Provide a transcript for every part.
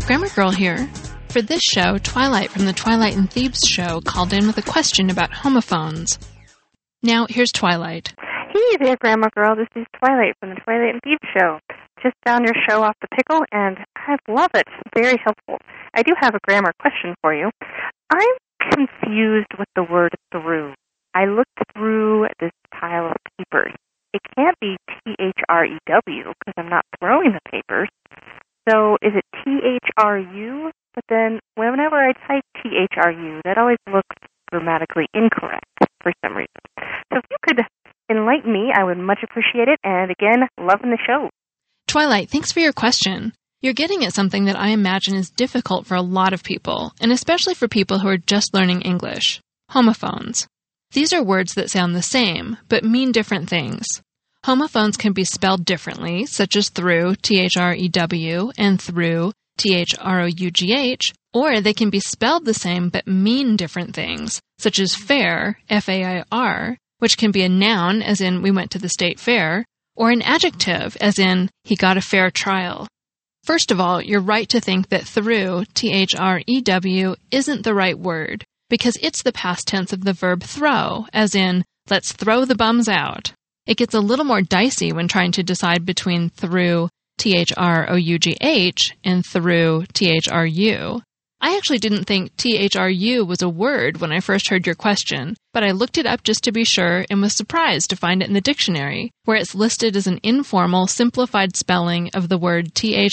Grammar Girl here. For this show, Twilight from the Twilight and Thebes show called in with a question about homophones. Now, here's Twilight. Hey there, Grammar Girl. This is Twilight from the Twilight and Thebes show. Just found your show off the pickle, and I love it. Very helpful. I do have a grammar question for you. I'm confused with the word through. I looked through this pile of papers. It can't be T-H-R-E-W because I'm not throwing the papers. So is it T-H-R-U? But then whenever I type T-H-R-U, that always looks grammatically incorrect for some reason. So if you could enlighten me, I would much appreciate it. And again, loving the show. Twilight, thanks for your question. You're getting at something that I imagine is difficult for a lot of people, and especially for people who are just learning English. Homophones. These are words that sound the same, but mean different things. Homophones can be spelled differently, such as through, T-H-R-E-W, and through, T-H-R-O-U-G-H, or they can be spelled the same but mean different things, such as fair, F-A-I-R, which can be a noun, as in we went to the state fair, or an adjective, as in he got a fair trial. First of all, you're right to think that through, T-H-R-E-W, isn't the right word, because it's the past tense of the verb throw, as in, let's throw the bums out. It gets a little more dicey when trying to decide between through, T-H-R-O-U-G-H, and through, T-H-R-U. I actually didn't think T-H-R-U was a word when I first heard your question, but I looked it up just to be sure and was surprised to find it in the dictionary, where it's listed as an informal, simplified spelling of the word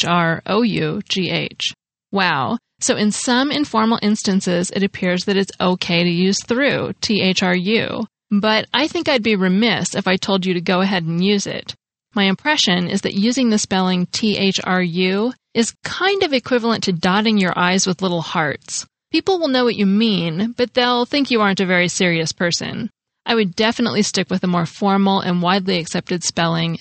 T-H-R-O-U-G-H. Wow. So in some informal instances, it appears that it's okay to use through, T-H-R-U. But I think I'd be remiss if I told you to go ahead and use it. My impression is that using the spelling T-H-R-U is kind of equivalent to dotting your I's with little hearts. People will know what you mean, but they'll think you aren't a very serious person. I would definitely stick with a more formal and widely accepted spelling,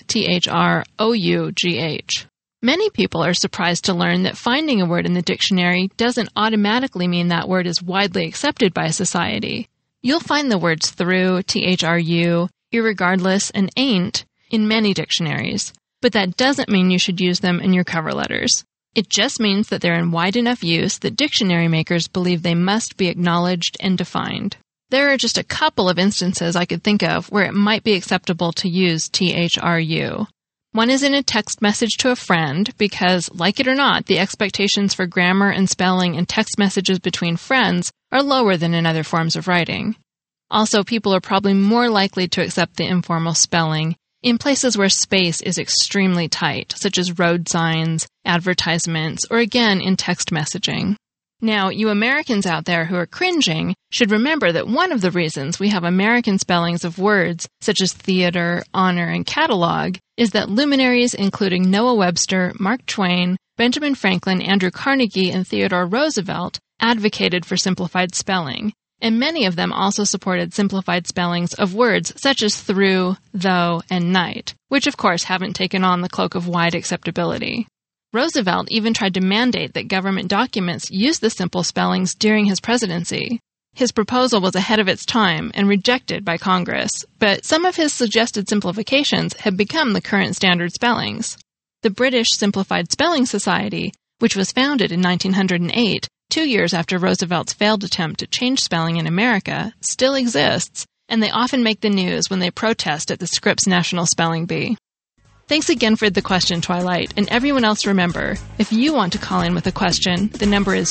T-H-R-O-U-G-H. Many people are surprised to learn that finding a word in the dictionary doesn't automatically mean that word is widely accepted by society. You'll find the words through, T-H-R-U, irregardless, and ain't in many dictionaries, but that doesn't mean you should use them in your cover letters. It just means that they're in wide enough use that dictionary makers believe they must be acknowledged and defined. There are just a couple of instances I could think of where it might be acceptable to use T-H-R-U. One is in a text message to a friend because, like it or not, the expectations for grammar and spelling in text messages between friends are lower than in other forms of writing. Also, people are probably more likely to accept the informal spelling in places where space is extremely tight, such as road signs, advertisements, or again in text messaging. Now, you Americans out there who are cringing should remember that one of the reasons we have American spellings of words such as theater, honor, and catalog is that luminaries including Noah Webster, Mark Twain, Benjamin Franklin, Andrew Carnegie, and Theodore Roosevelt advocated for simplified spelling. And many of them also supported simplified spellings of words such as through, though, and night, which of course haven't taken on the cloak of wide acceptability. Roosevelt even tried to mandate that government documents use the simple spellings during his presidency. His proposal was ahead of its time and rejected by Congress, but some of his suggested simplifications have become the current standard spellings. The British Simplified Spelling Society, which was founded in 1908, 2 years after Roosevelt's failed attempt to change spelling in America, still exists, and they often make the news when they protest at the Scripps National Spelling Bee. Thanks again for the question, Twilight, and everyone else remember, if you want to call in with a question, the number is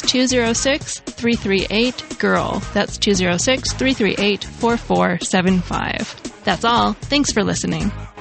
206-338-GIRL. That's 206-338-4475. That's all. Thanks for listening.